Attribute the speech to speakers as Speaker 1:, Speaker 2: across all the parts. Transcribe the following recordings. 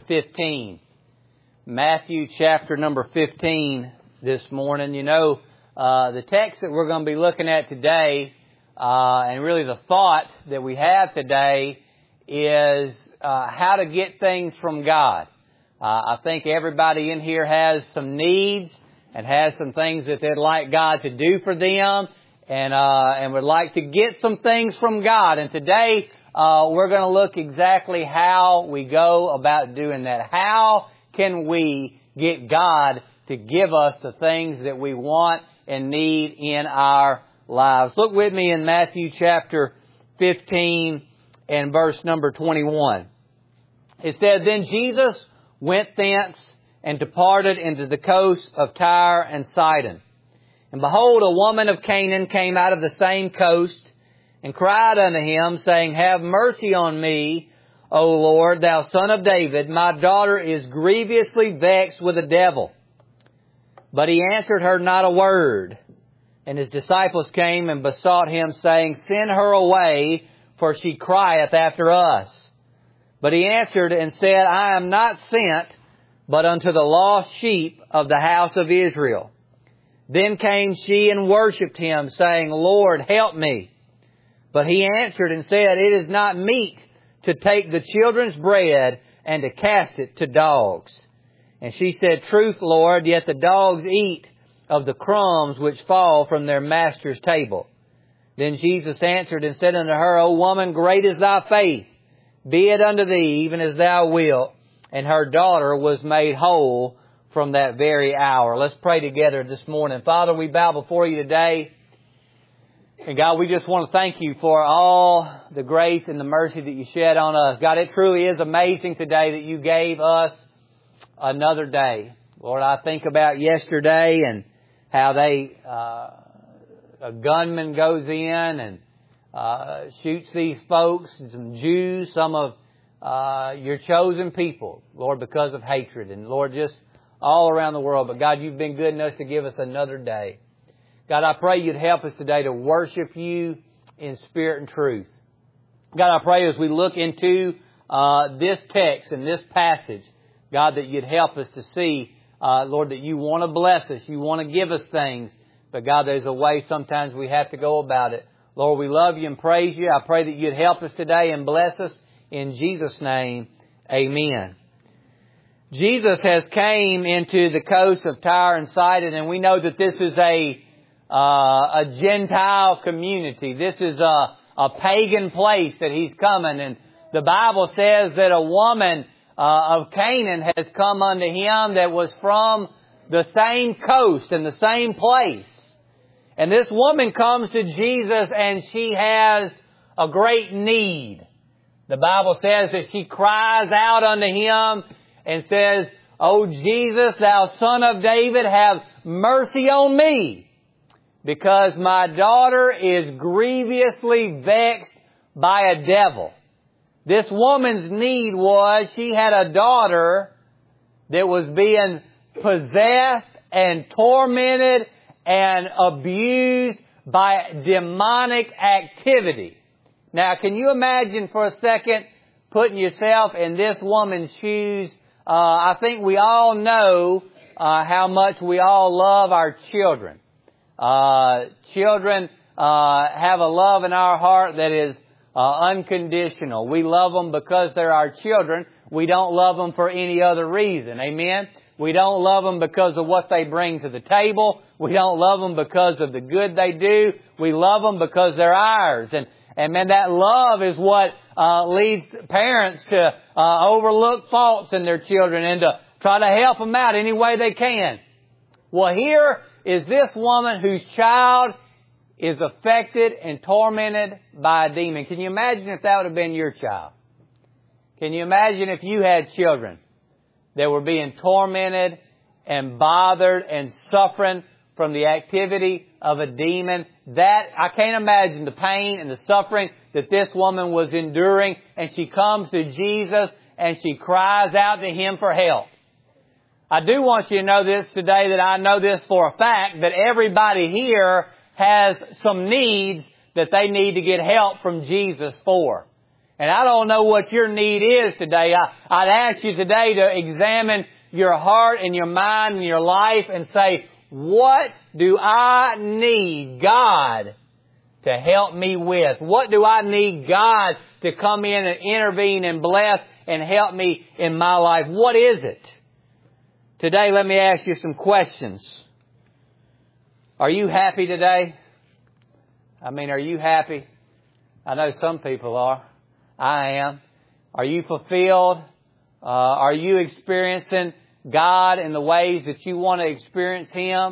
Speaker 1: 15. Matthew chapter number 15 this morning. You know, the text that we're going to be looking at today, and really the thought that we have today is how to get things from God. I think everybody in here has some needs and has some things that they'd like God to do for them, and would like to get some things from God. And today, we're going to look exactly how we go about doing that. How can we get God to give us the things that we want and need in our lives? Look with me in Matthew chapter 15 and verse number 21. It said, "Then Jesus went thence and departed into the coast of Tyre and Sidon. And behold, a woman of Canaan came out of the same coast, and cried unto him, saying, Have mercy on me, O Lord, thou son of David. My daughter is grievously vexed with a devil. But he answered her not a word. And his disciples came and besought him, saying, Send her away, for she crieth after us. But he answered and said, I am not sent, but unto the lost sheep of the house of Israel. Then came she and worshipped him, saying, Lord, help me. But he answered and said, It is not meet to take the children's bread and to cast it to dogs. And she said, Truth, Lord, yet the dogs eat of the crumbs which fall from their master's table. Then Jesus answered and said unto her, O woman, great is thy faith. Be it unto thee, even as thou wilt. And her daughter was made whole from that very hour." Let's pray together this morning. Father, we bow before you today. And God, we just want to thank you for all the grace and the mercy that you shed on us. God, it truly is amazing today that you gave us another day. Lord, I think about yesterday and how a gunman goes in and shoots these folks, some Jews, some of your chosen people, Lord, because of hatred. And Lord, just all around the world. But God, you've been good enough to give us another day. God, I pray you'd help us today to worship you in spirit and truth. God, I pray as we look into this text and this passage, God, that you'd help us to see, Lord, that you want to bless us. You want to give us things. But God, there's a way sometimes we have to go about it. Lord, we love you and praise you. I pray that you'd help us today and bless us. In Jesus' name, amen. Jesus has came into the coast of Tyre and Sidon, and we know that this is a Gentile community. This is a pagan place that he's coming. And the Bible says that a woman of Canaan has come unto him that was from the same coast and the same place. And this woman comes to Jesus and she has a great need. The Bible says that she cries out unto him and says, O Jesus, thou son of David, have mercy on me, because my daughter is grievously vexed by a devil. This woman's need was she had a daughter that was being possessed and tormented and abused by demonic activity. Now, can you imagine for a second putting yourself in this woman's shoes? I think we all know how much we all love our children. Children have a love in our heart that is unconditional. We love them because they're our children. We don't love them for any other reason. Amen? We don't love them because of what they bring to the table. We don't love them because of the good they do. We love them because they're ours. And man, that love is what leads parents to overlook faults in their children and to try to help them out any way they can. Well, here is this woman whose child is affected and tormented by a demon. Can you imagine if that would have been your child? Can you imagine if you had children that were being tormented and bothered and suffering from the activity of a demon? That, I can't imagine the pain and the suffering that this woman was enduring. And she comes to Jesus and she cries out to Him for help. I do want you to know this today, that I know this for a fact, that everybody here has some needs that they need to get help from Jesus for. And I don't know what your need is today. I'd ask you today to examine your heart and your mind and your life and say, what do I need God to help me with? What do I need God to come in and intervene and bless and help me in my life? What is it? Today, let me ask you some questions. Are you happy today? I mean, are you happy? I know some people are. I am. Are you fulfilled? Are you experiencing God in the ways that you want to experience Him?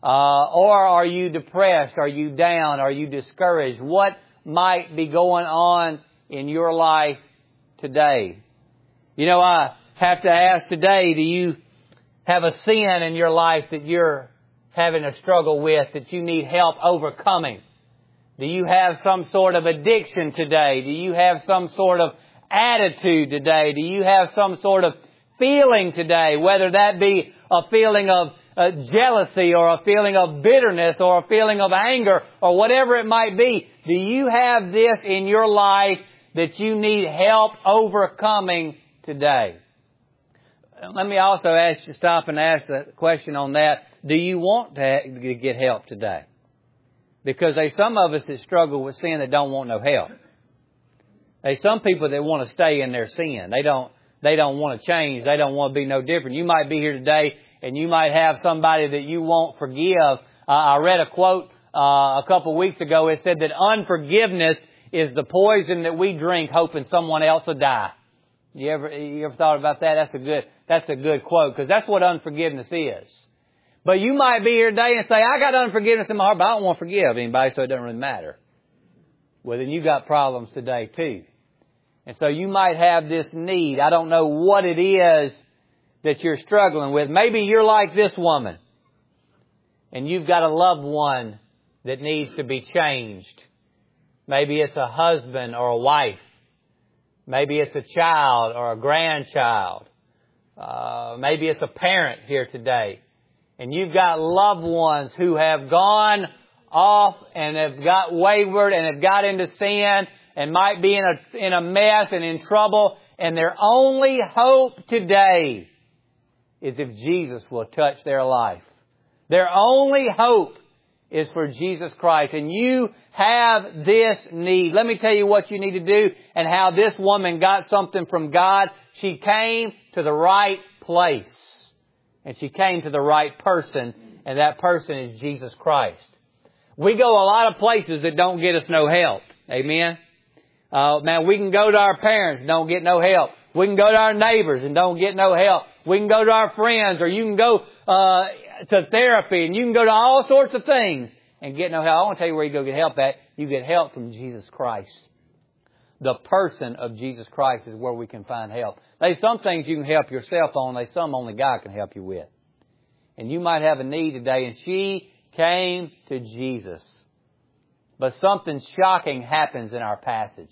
Speaker 1: Or are you depressed? Are you down? Are you discouraged? What might be going on in your life today? You know, I have to ask today, do you have a sin in your life that you're having a struggle with, that you need help overcoming? Do you have some sort of addiction today? Do you have some sort of attitude today? Do you have some sort of feeling today, whether that be a feeling of jealousy or a feeling of bitterness or a feeling of anger or whatever it might be? Do you have this in your life that you need help overcoming today? Let me also stop and ask a question on that. Do you want to get help today? Because there's some of us that struggle with sin that don't want no help. There's some people that want to stay in their sin. They don't want to change. They don't want to be no different. You might be here today and you might have somebody that you won't forgive. I read a quote a couple of weeks ago. It said that unforgiveness is the poison that we drink hoping someone else will die. You ever thought about that? That's a good quote, because that's what unforgiveness is. But you might be here today and say, I got unforgiveness in my heart, but I don't want to forgive anybody, so it doesn't really matter. Well, then you got problems today too. And so you might have this need. I don't know what it is that you're struggling with. Maybe you're like this woman, and you've got a loved one that needs to be changed. Maybe it's a husband or a wife. Maybe it's a child or a grandchild. Maybe it's a parent here today. And you've got loved ones who have gone off and have got wayward and have got into sin and might be in a mess and in trouble. And their only hope today is if Jesus will touch their life. Their only hope is for Jesus Christ. And you have this need. Let me tell you what you need to do and how this woman got something from God. She came to the right place. And she came to the right person. And that person is Jesus Christ. We go a lot of places that don't get us no help. Amen? Man, we can go to our parents and don't get no help. We can go to our neighbors and don't get no help. We can go to our friends, or you can go to therapy, and you can go to all sorts of things and get no help. I want to tell you where you go get help at. You get help from Jesus Christ. The person of Jesus Christ is where we can find help. There's some things you can help yourself on. There's some only God can help you with. And you might have a need today, and she came to Jesus. But something shocking happens in our passage.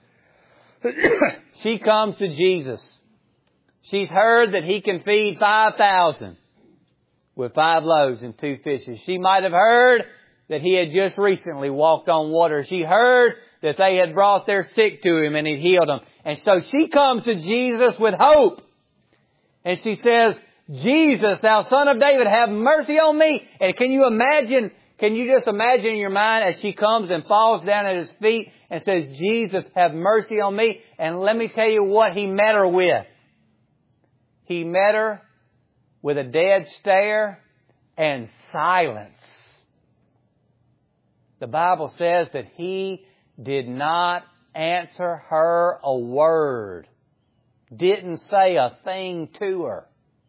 Speaker 1: She comes to Jesus. She's heard that He can feed 5,000 with 5 loaves and 2 fishes. She might have heard that He had just recently walked on water. She heard that they had brought their sick to Him and He'd healed them. And so she comes to Jesus with hope. And she says, Jesus, thou Son of David, have mercy on me. And can you just imagine in your mind as she comes and falls down at His feet and says, Jesus, have mercy on me. And let me tell you what He met her with. He met her with a dead stare and silence. The Bible says that He did not answer her a word. Didn't say a thing to her.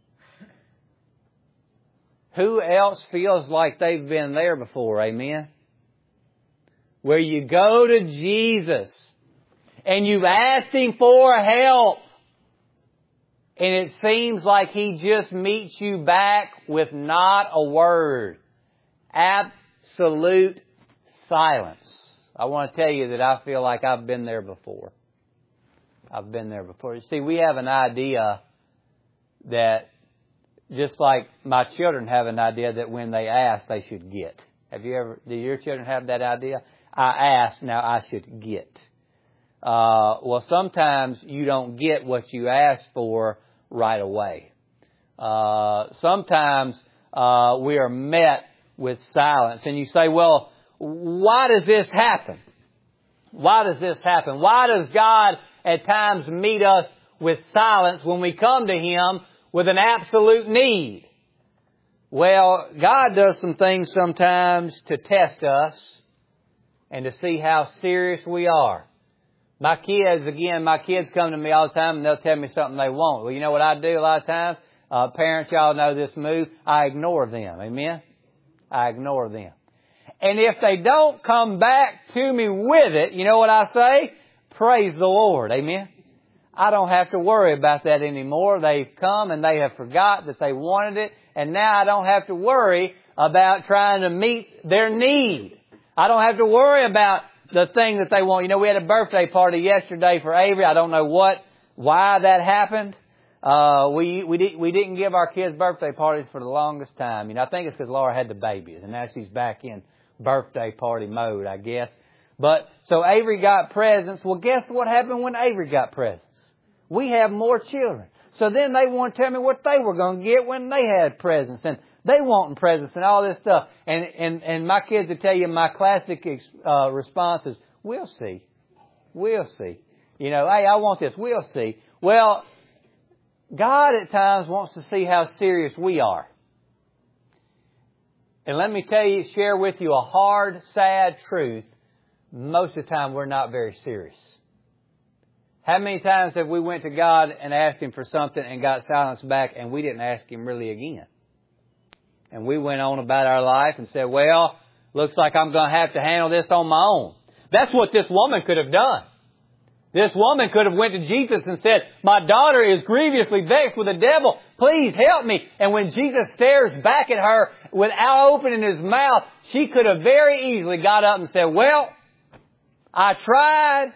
Speaker 1: Who else feels like they've been there before? Amen? Where you go to Jesus and you've asked Him for help, and it seems like He just meets you back with not a word. Absolute silence. I want to tell you that I feel like I've been there before. I've been there before. You see, we have an idea that, just like my children have an idea that when they ask, they should get. Do your children have that idea? I ask, now I should get. well, sometimes you don't get what you ask for right away. Sometimes we are met with silence. And you say, well, why does this happen? Why does this happen? Why does God at times meet us with silence when we come to Him with an absolute need? Well, God does some things sometimes to test us and to see how serious we are. My kids come to me all the time and they'll tell me something they want. Well, you know what I do a lot of times? Parents, y'all know this move. I ignore them. Amen? I ignore them. And if they don't come back to me with it, you know what I say? Praise the Lord. Amen? I don't have to worry about that anymore. They've come and they have forgot that they wanted it. And now I don't have to worry about trying to meet their need. I don't have to worry about the thing that they want. You know, we had a birthday party yesterday for Avery. I don't know why that happened. We didn't give our kids birthday parties for the longest time. You know, I think it's because Laura had the babies and now she's back in birthday party mode, I guess. But, so Avery got presents. Well, guess what happened when Avery got presents? We have more children. So then they want to tell me what they were going to get when they had presents. And they wanting presents and all this stuff. And my kids will tell you my classic response is, we'll see. We'll see. You know, hey, I want this. We'll see. Well, God at times wants to see how serious we are. And let me share with you a hard, sad truth. Most of the time we're not very serious. How many times have we went to God and asked Him for something and got silence back and we didn't ask Him really again? And we went on about our life and said, well, looks like I'm going to have to handle this on my own. That's what this woman could have done. This woman could have went to Jesus and said, my daughter is grievously vexed with the devil. Please help me. And when Jesus stares back at her without opening His mouth, she could have very easily got up and said, well, I tried.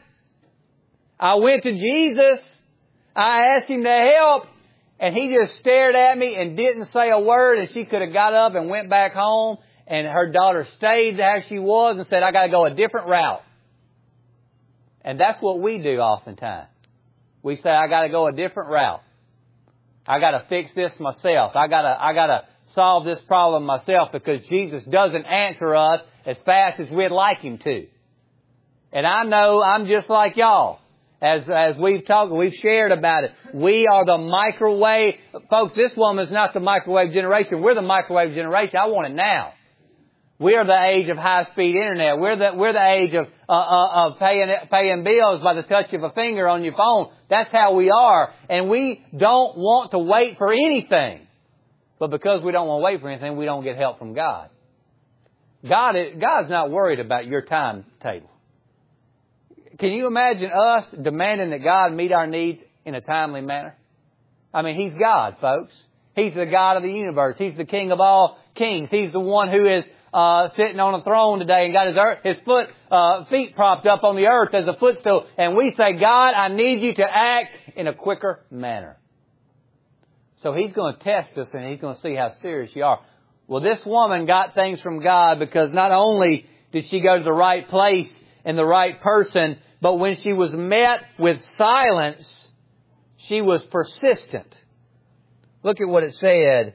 Speaker 1: I went to Jesus. I asked Him to help. And He just stared at me and didn't say a word. And she could have got up and went back home. And her daughter stayed as she was and said, I got to go a different route. And that's what we do oftentimes. We say, I got to go a different route. I got to fix this myself. I got to solve this problem myself because Jesus doesn't answer us as fast as we'd like Him to. And I know I'm just like y'all. As we've talked, we've shared about it. We are the microwave. Folks, this woman's not the microwave generation. We're the microwave generation. I want it now. We are the age of high-speed internet. We're the age of paying bills by the touch of a finger on your phone. That's how we are. And we don't want to wait for anything. But because we don't want to wait for anything, we don't get help from God. God's not worried about your timetable. Can you imagine us demanding that God meet our needs in a timely manner? I mean, He's God, folks. He's the God of the universe. He's the King of all kings. He's the one who is sitting on a throne today and got his feet propped up on the earth as a footstool. And we say, God, I need you to act in a quicker manner. So He's going to test us and He's going to see how serious you are. Well, this woman got things from God because not only did she go to the right place and the right person, but when she was met with silence, she was persistent. Look at what it said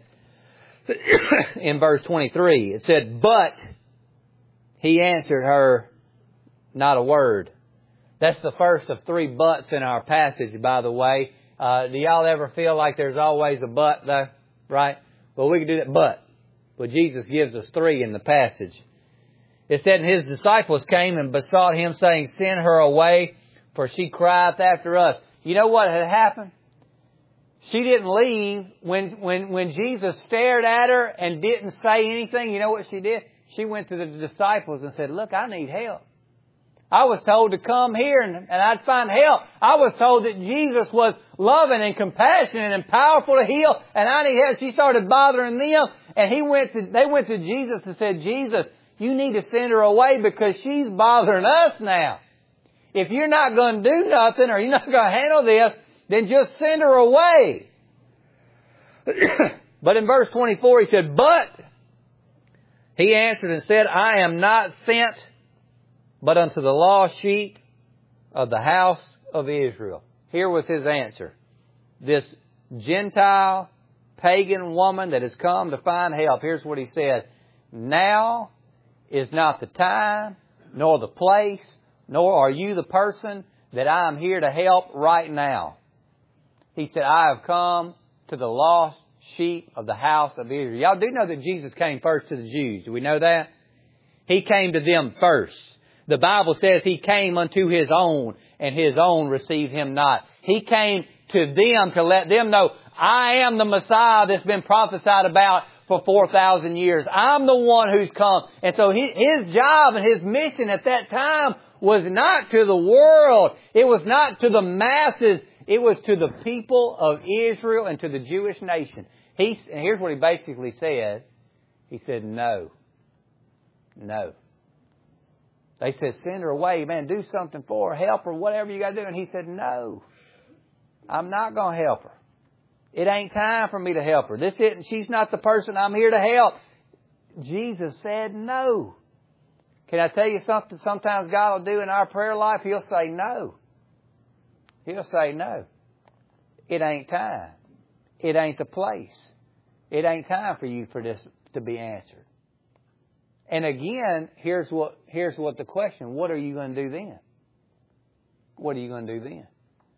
Speaker 1: in verse 23. It said, but He answered her not a word. That's the first of 3 buts in our passage, by the way. Do y'all ever feel like there's always a but though? Right? Well, we can do that, but. Well, Jesus gives us 3 in the passage. It said, and His disciples came and besought Him, saying, send her away, for she crieth after us. You know what had happened? She didn't leave when Jesus stared at her and didn't say anything. You know what she did? She went to the disciples and said, look, I need help. I was told to come here and I'd find help. I was told that Jesus was loving and compassionate and powerful to heal, and I need help. She started bothering them, and they went to Jesus and said, Jesus, you need to send her away because she's bothering us now. If you're not going to do nothing or you're not going to handle this, then just send her away. But in verse 24 He said, but He answered and said, I am not sent but unto the lost sheep of the house of Israel. Here was his answer. This Gentile, pagan woman that has come to find help. Here's what he said. Now is not the time, nor the place, nor are you the person that I am here to help right now. He said, I have come to the lost sheep of the house of Israel. Y'all do know that Jesus came first to the Jews. Do we know that? He came to them first. The Bible says He came unto His own, and His own received Him not. He came to them to let them know, I am the Messiah that's been prophesied about for 4,000 years. I'm the one who's come. And so His job and His mission at that time was not to the world. It was not to the masses. It was to the people of Israel and to the Jewish nation. And here's what He basically said. He said, no. No. They said, send her away, man, do something for her, help her, whatever you got to do. And He said, no, I'm not going to help her. It ain't time for me to help her. She's not the person I'm here to help. Jesus said no. Can I tell you something sometimes God will do in our prayer life? He'll say no. He'll say no. It ain't time. It ain't the place. It ain't time for you for this to be answered. And again, here's what the question, what are you going to do then? What are you going to do then?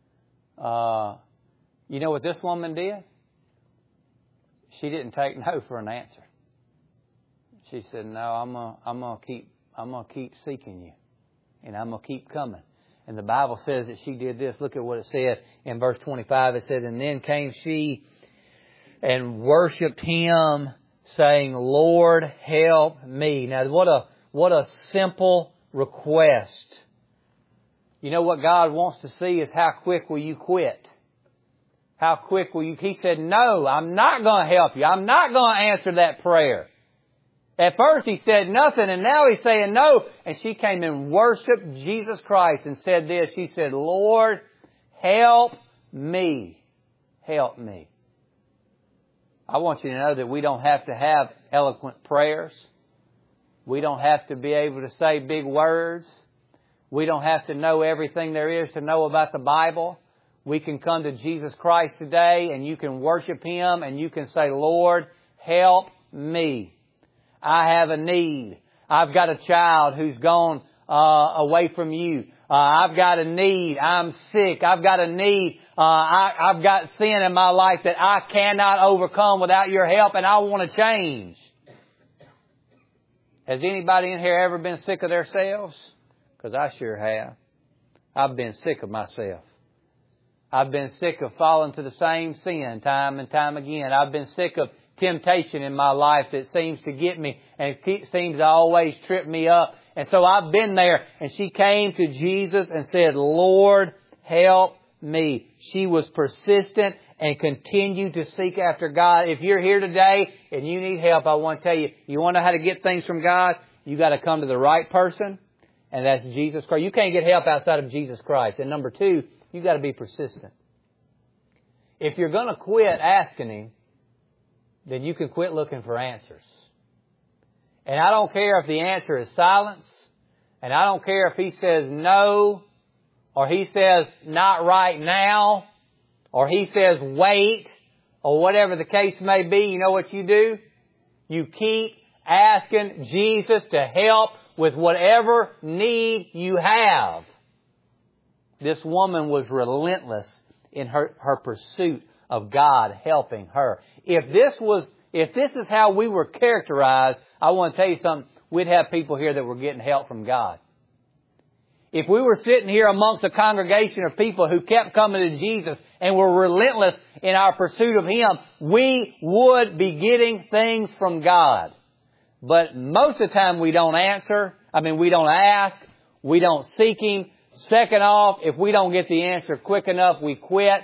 Speaker 1: You know what this woman did? She didn't take no for an answer. She said, no, I'm gonna keep seeking you. And I'm gonna keep coming. And the Bible says that she did this. Look at what it said in verse 25. It said, and then came she and worshipped Him, saying, Lord, help me. Now, what a simple request. You know what God wants to see is how quick will you quit? How quick will you? He said, no, I'm not going to help you. I'm not going to answer that prayer. At first He said nothing, and now He's saying no. And she came and worshiped Jesus Christ and said this. She said, Lord, help me. Help me. I want you to know that we don't have to have eloquent prayers. We don't have to be able to say big words. We don't have to know everything there is to know about the Bible. We can come to Jesus Christ today and you can worship Him and you can say, Lord, help me. I have a need. I've got a child who's gone away from you. I've got a need. I'm sick. I've got a need. I've got sin in my life that I cannot overcome without your help, and I want to change. Has anybody in here ever been sick of themselves? Because I sure have. I've been sick of myself. I've been sick of falling to the same sin time and time again. I've been sick of temptation in my life that seems to get me and seems to always trip me up. And so I've been there. And she came to Jesus and said, Lord, help me. She was persistent and continued to seek after God. If you're here today and you need help, I want to tell you, you want to know how to get things from God? You got to come to the right person, and that's Jesus Christ. You can't get help outside of Jesus Christ. And number two, you got to be persistent. If you're going to quit asking Him, then you can quit looking for answers. And I don't care if the answer is silence, and I don't care if He says no, or He says not right now, or He says wait, or whatever the case may be. You know what you do? You keep asking Jesus to help with whatever need you have. This woman was relentless in her pursuit of God helping her. If this is how we were characterized, I want to tell you something, we'd have people here that were getting help from God. If we were sitting here amongst a congregation of people who kept coming to Jesus and were relentless in our pursuit of Him, we would be getting things from God. But most of the time we don't answer. We don't ask. We don't seek Him. Second off, if we don't get the answer quick enough, we quit.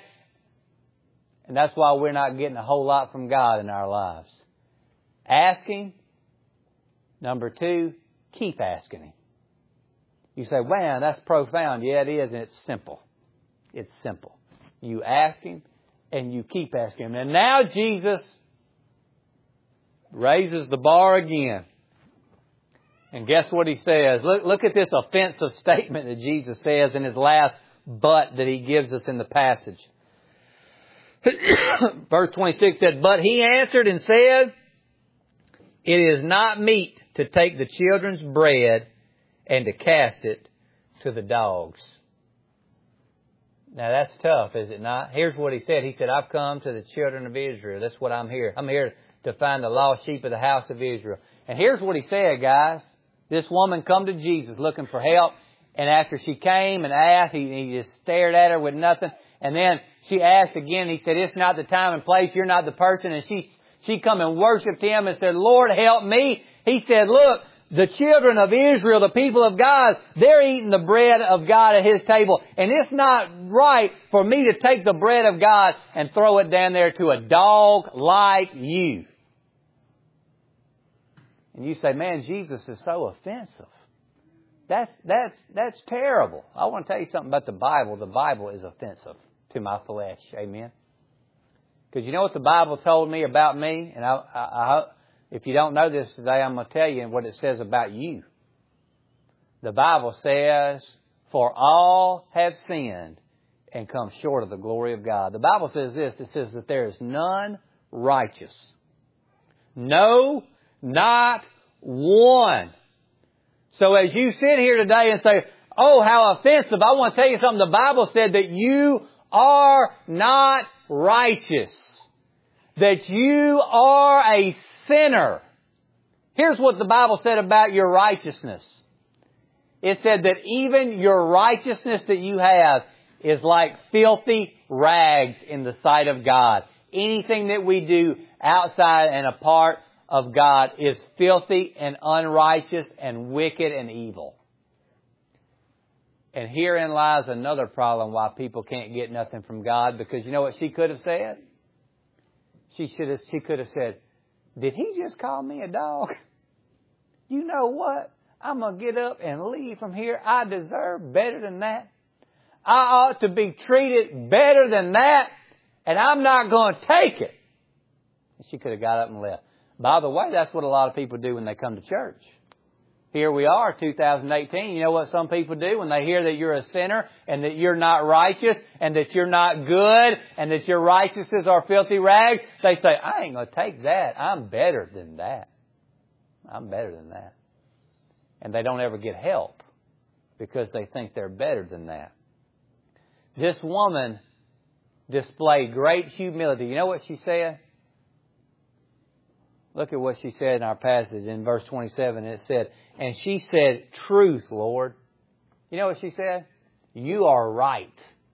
Speaker 1: And that's why we're not getting a whole lot from God in our lives. Asking. Number two, keep asking Him. You say, wow, that's profound. Yeah, it is, and it's simple. It's simple. You ask Him, and you keep asking Him. And now Jesus raises the bar again. And guess what he says? Look at this offensive statement that Jesus says in his last but that he gives us in the passage. Verse 26 said, "But he answered and said, it is not meet to take the children's bread and to cast it to the dogs." Now that's tough, is it not? Here's what he said. He said, "I've come to the children of Israel." That's what I'm here. I'm here to find the lost sheep of the house of Israel. And here's what he said, guys. This woman come to Jesus looking for help. And after she came and asked, he just stared at her with nothing. And then she asked again. He said, "It's not the time and place. You're not the person." And she come and worshiped him and said, "Lord, help me." He said, "Look, the children of Israel, the people of God, they're eating the bread of God at His table. And it's not right for me to take the bread of God and throw it down there to a dog like you." And you say, "Man, Jesus is so offensive. That's terrible." I want to tell you something about the Bible. The Bible is offensive to my flesh. Amen. Because you know what the Bible told me about me? And I if you don't know this today, I'm going to tell you what it says about you. The Bible says, "For all have sinned and come short of the glory of God." The Bible says this. It says that there is none righteous. No, not one. So as you sit here today and say, "Oh, how offensive," I want to tell you something. The Bible said that you are not righteous. That you are a sinner. Here's what the Bible said about your righteousness. It said that even your righteousness that you have is like filthy rags in the sight of God. Anything that we do outside and apart of God is filthy and unrighteous and wicked and evil. And herein lies another problem why people can't get nothing from God. Because you know what she could have said? She could have said, "Did he just call me a dog? You know what? I'm going to get up and leave from here. I deserve better than that. I ought to be treated better than that. And I'm not going to take it." She could have got up and left. By the way, that's what a lot of people do when they come to church. Here we are, 2018. You know what some people do when they hear that you're a sinner and that you're not righteous and that you're not good and that your righteousnesses are filthy rags? They say, "I ain't going to take that. I'm better than that. I'm better than that." And they don't ever get help because they think they're better than that. This woman displayed great humility. You know what she said? Look at what she said in our passage in verse 27. It said, "And she said, 'Truth, Lord.'" You know what she said? "You are right.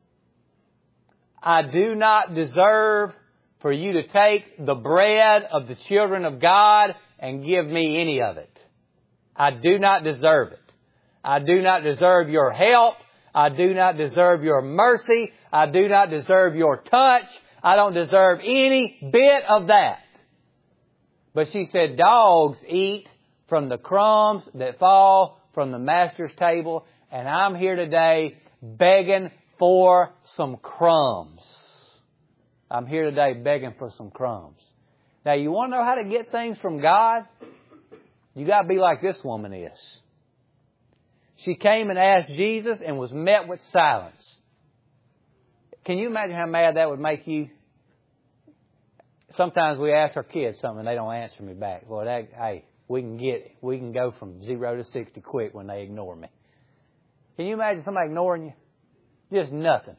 Speaker 1: I do not deserve for you to take the bread of the children of God and give me any of it. I do not deserve it. I do not deserve your help. I do not deserve your mercy. I do not deserve your touch. I don't deserve any bit of that." But she said, "Dogs eat from the crumbs that fall from the master's table, and I'm here today begging for some crumbs." I'm here today begging for some crumbs. Now, you want to know how to get things from God? You got to be like this woman is. She came and asked Jesus and was met with silence. Can you imagine how mad that would make you? Sometimes we ask our kids something and they don't answer me back. Well, we can go from 0 to 60 quick when they ignore me. Can you imagine somebody ignoring you? Just nothing.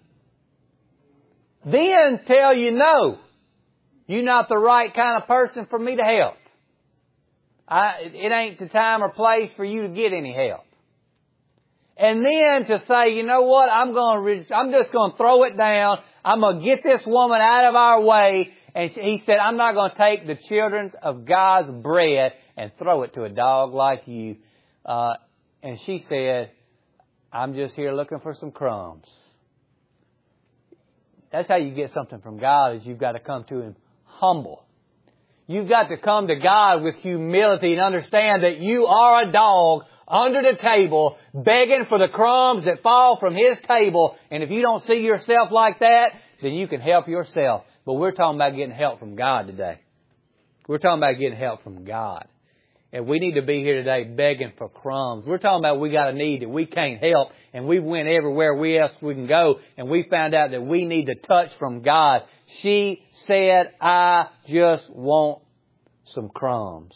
Speaker 1: Then tell you no. You're not the right kind of person for me to help. It ain't the time or place for you to get any help. And then to say, "You know what? I'm just going to throw it down. I'm going to get this woman out of our way." And he said, "I'm not going to take the children of God's bread and throw it to a dog like you." And she said, "I'm just here looking for some crumbs." That's how you get something from God, is you've got to come to Him humble. You've got to come to God with humility and understand that you are a dog under the table begging for the crumbs that fall from His table. And if you don't see yourself like that, then you can help yourself. But we're talking about getting help from God today. We're talking about getting help from God. And we need to be here today begging for crumbs. We're talking about we got a need that we can't help, and we went everywhere else we can go, and we found out that we need to touch from God. She said, I just want some crumbs.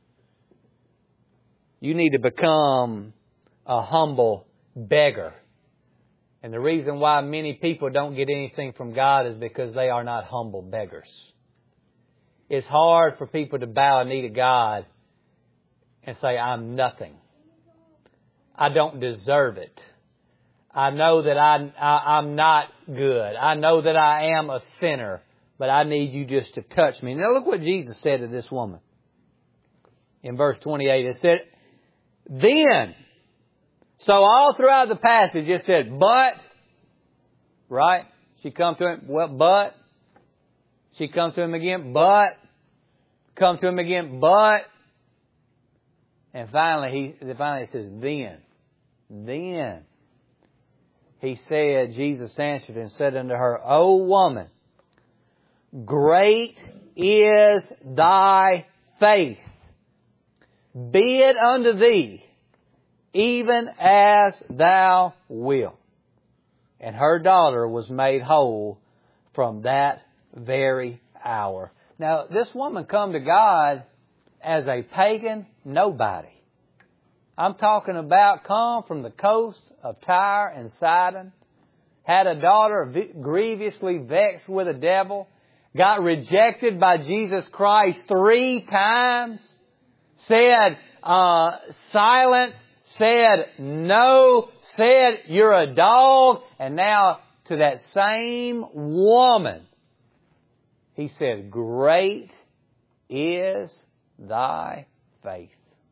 Speaker 1: You need to become a humble beggar. And the reason why many people don't get anything from God is because they are not humble beggars. It's hard for people to bow a knee to God and say, I'm nothing. I don't deserve it. I know that I'm not good. I know that I am a sinner, but I need you just to touch me. Now look what Jesus said to this woman. In verse 28, it said, then. So all throughout the passage it said, but, right? She come to him, well, but. She comes to him again, but. Come to him again, but. And finally it says, then. He said, Jesus answered and said unto her, O woman, great is thy faith. Be it unto thee, even as thou wilt. And her daughter was made whole from that very hour. Now, this woman come to God as a pagan nobody. I'm talking about come from the coast of Tyre and Sidon, had a daughter grievously vexed with the devil, got rejected by Jesus Christ 3 times, said silence, said no, said you're a dog, and now to that same woman, He said, great is thy faith.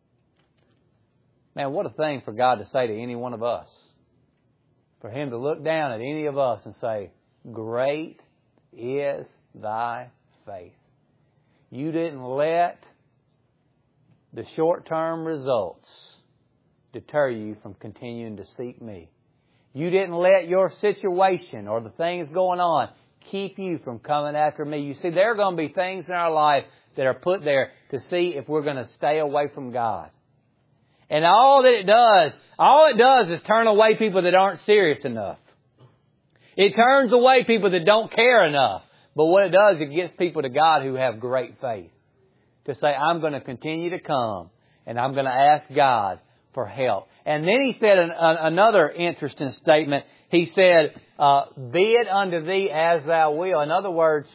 Speaker 1: Man, what a thing for God to say to any one of us. For Him to look down at any of us and say, great is thy faith. You didn't let the short-term results deter you from continuing to seek me. You didn't let your situation or the things going on keep you from coming after me. You see, there are going to be things in our life that are put there to see if we're going to stay away from God. And all it does is turn away people that aren't serious enough. It turns away people that don't care enough. But what it does, it gets people to God who have great faith. To say, I'm going to continue to come and I'm going to ask God for help. And then He said another interesting statement. He said, be it unto thee as thou wilt. In other words,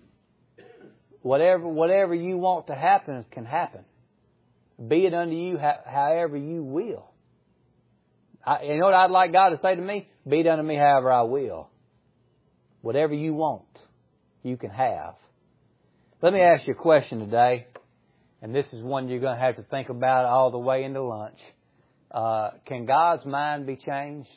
Speaker 1: whatever you want to happen can happen. Be it unto you however you will. You know what I'd like God to say to me? Be it unto me however I will. Whatever you want, you can have. Let me ask you a question today. And this is one you're going to have to think about all the way into lunch. Can God's mind be changed?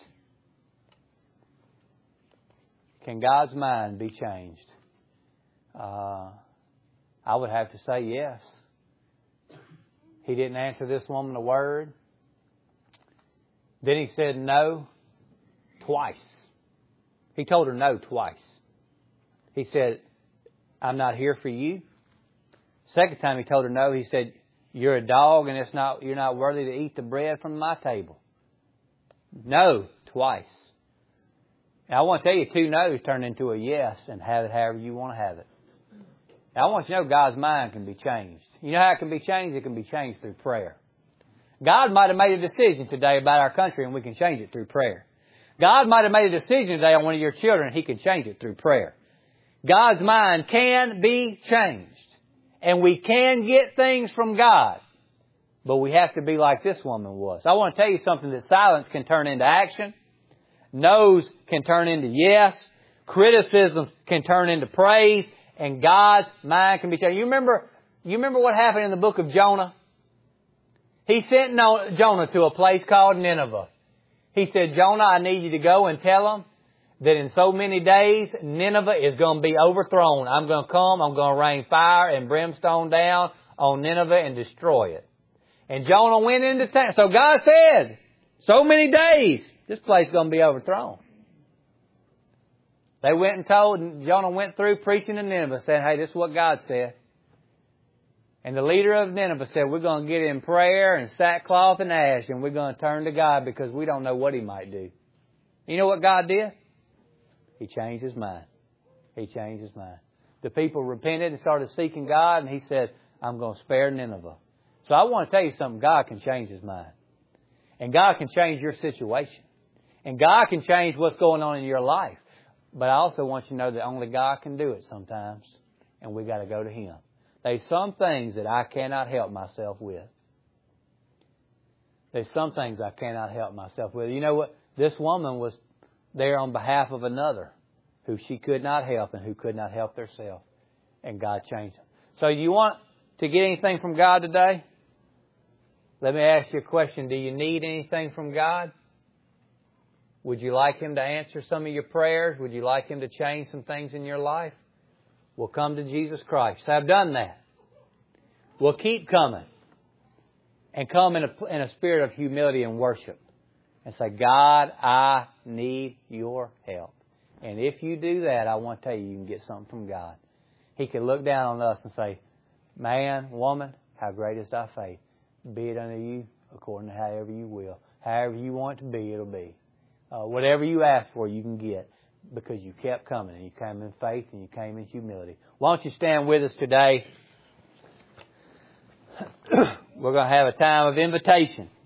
Speaker 1: Can God's mind be changed? I would have to say yes. He didn't answer this woman a word. Then He said no twice. He told her no twice. He said, I'm not here for you. Second time He told her no, He said, you're a dog and you're not worthy to eat the bread from my table. No twice. Now I want to tell you, 2 no's turn into a yes and have it however you want to have it. Now I want you to know God's mind can be changed. You know how it can be changed? It can be changed through prayer. God might have made a decision today about our country and we can change it through prayer. God might have made a decision today on one of your children and He can change it through prayer. God's mind can be changed. And we can get things from God. But we have to be like this woman was. I want to tell you something, that silence can turn into action. No's can turn into yes. Criticism can turn into praise. And God's mind can be changed. You remember what happened in the book of Jonah? He sent Jonah to a place called Nineveh. He said, Jonah, I need you to go and tell them that in so many days, Nineveh is going to be overthrown. I'm going to come, I'm going to rain fire and brimstone down on Nineveh and destroy it. And Jonah went into town. So God said, so many days, this place is going to be overthrown. They went and told, and Jonah went through preaching to Nineveh, saying, hey, this is what God said. And the leader of Nineveh said, we're going to get in prayer and sackcloth and ash, and we're going to turn to God because we don't know what He might do. You know what God did? He changed His mind. He changed His mind. The people repented and started seeking God, and He said, I'm going to spare Nineveh. So I want to tell you something. God can change His mind. And God can change your situation. And God can change what's going on in your life. But I also want you to know that only God can do it sometimes. And we got to go to Him. There's some things that I cannot help myself with. There's some things I cannot help myself with. You know what? This woman was there on behalf of another who she could not help and who could not help herself. And God changed them. So you want to get anything from God today? Let me ask you a question. Do you need anything from God? Would you like Him to answer some of your prayers? Would you like Him to change some things in your life? Well, come to Jesus Christ. I've done that. We'll keep coming. And come in a spirit of humility and worship. And say, God, I need your help. And if you do that, I want to tell you can get something from God. He can look down on us and say, man, woman, how great is thy faith. Be it unto you according to however you will. However you want it to be, it'll be. Whatever you ask for, you can get. Because you kept coming. And you came in faith and you came in humility. Why don't you stand with us today? We're going to have a time of invitation.